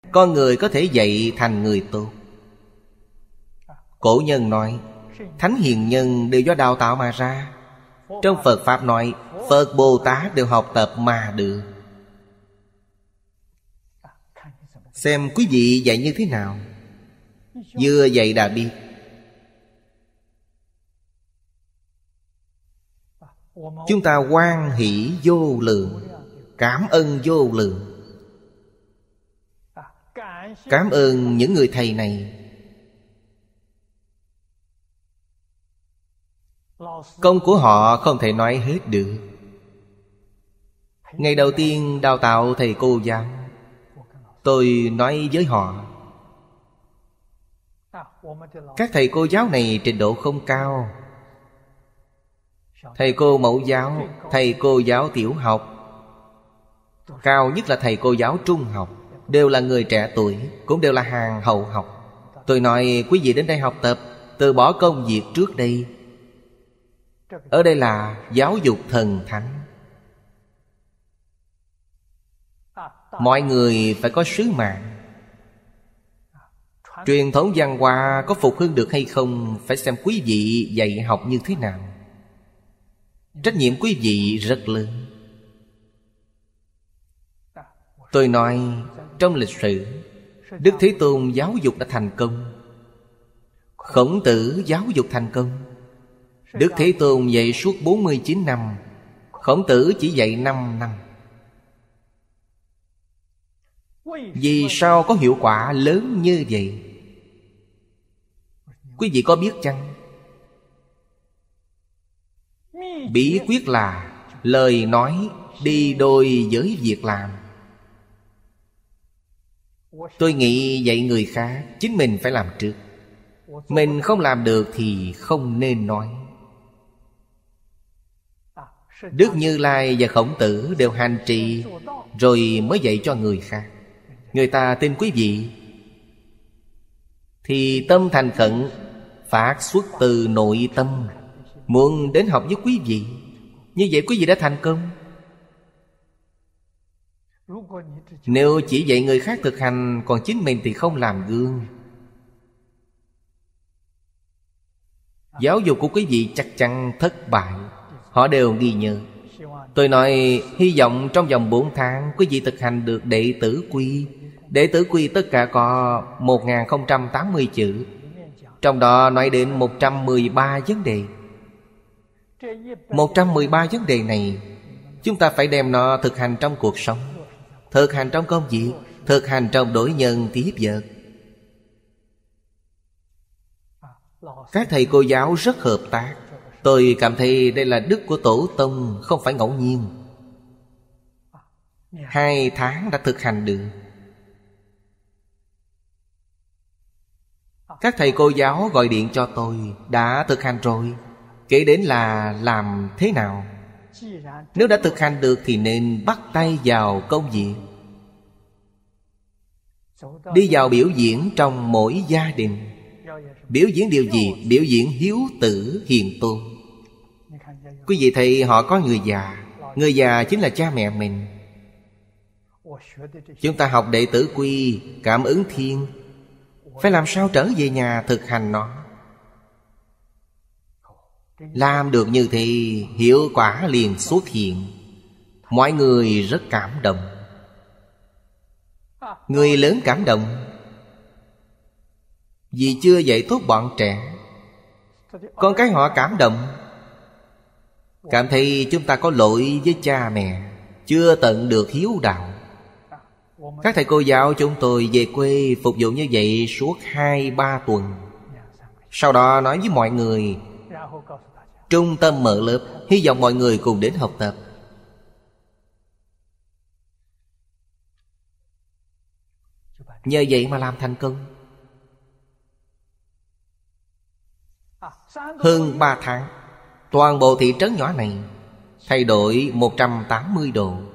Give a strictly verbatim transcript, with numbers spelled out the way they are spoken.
Con người có thể dạy thành người tốt. Cổ nhân nói thánh hiền nhân đều do đào tạo mà ra. Trong Phật Pháp nói Phật Bồ Tát đều học tập mà được. Xem quý vị dạy như thế nào. Vừa dạy đã biết. Chúng ta hoan hỷ vô lượng, cảm ơn vô lượng. Cảm ơn những người thầy này. Công của họ không thể nói hết được. Ngày đầu tiên đào tạo thầy cô giáo, tôi nói với họ, các thầy cô giáo này trình độ không cao. Thầy cô mẫu giáo, thầy cô giáo tiểu học, cao nhất là thầy cô giáo trung học, đều là người trẻ tuổi, cũng đều là hàng hậu học. Tôi nói quý vị đến đây học tập, từ bỏ công việc trước đây. Ở đây là giáo dục thần thánh. Mọi người phải có sứ mạng. Truyền thống văn hóa có phục hưng được hay không phải xem quý vị dạy học như thế nào. Trách nhiệm quý vị rất lớn. Tôi nói trong lịch sử, Đức Thế Tôn giáo dục đã thành công, Khổng Tử giáo dục thành công. Đức Thế Tôn dạy suốt bốn mươi chín năm, Khổng Tử chỉ dạy năm năm. Vì sao có hiệu quả lớn như vậy? Quý vị có biết chăng? Bí quyết là lời nói đi đôi với việc làm. Tôi nghĩ dạy người khác, chính mình phải làm trước. Mình không làm được thì không nên nói. Đức Như Lai và Khổng Tử đều hành trì rồi mới dạy cho người khác. Người ta tin quý vị thì tâm thành khẩn, phát xuất từ nội tâm, muốn đến học với quý vị. Như vậy quý vị đã thành công. Nếu chỉ dạy người khác thực hành, còn chính mình thì không làm gương, giáo dục của quý vị chắc chắn thất bại. Họ đều ghi nhớ. Tôi nói hy vọng trong vòng bốn tháng quý vị thực hành được Đệ Tử Quy. Đệ Tử Quy tất cả có một nghìn không trăm tám mươi chữ. Trong đó nói đến một trăm mười ba vấn đề. một trăm mười ba vấn đề này chúng ta phải đem nó thực hành trong cuộc sống, thực hành trong công việc, thực hành trong đối nhân tiếp vật. Các thầy cô giáo rất hợp tác. Tôi cảm thấy đây là đức của Tổ Tông, không phải ngẫu nhiên. Hai tháng đã thực hành được. Các thầy cô giáo gọi điện cho tôi, đã thực hành rồi. Kể đến là làm thế nào. Nếu đã thực hành được thì nên bắt tay vào công việc. Đi vào biểu diễn trong mỗi gia đình. Biểu diễn điều gì? Biểu diễn hiếu tử hiền tôn. Quý vị thấy họ có người già. Người già chính là cha mẹ mình. Chúng ta học Đệ Tử Quy, Cảm Ứng Thiên, phải làm sao trở về nhà thực hành nó. Làm được như thế, hiệu quả liền xuất hiện. Mọi người rất cảm động. Người lớn cảm động vì chưa dạy tốt bọn trẻ. Con cái họ cảm động, cảm thấy chúng ta có lỗi với cha mẹ, chưa tận được hiếu đạo. Các thầy cô giáo chúng tôi về quê phục vụ như vậy suốt hai ba tuần. Sau đó nói với mọi người, trung tâm mở lớp, hy vọng mọi người cùng đến học tập. Nhờ vậy mà làm thành công. Hơn ba tháng, toàn bộ thị trấn nhỏ này thay đổi một trăm tám mươi độ.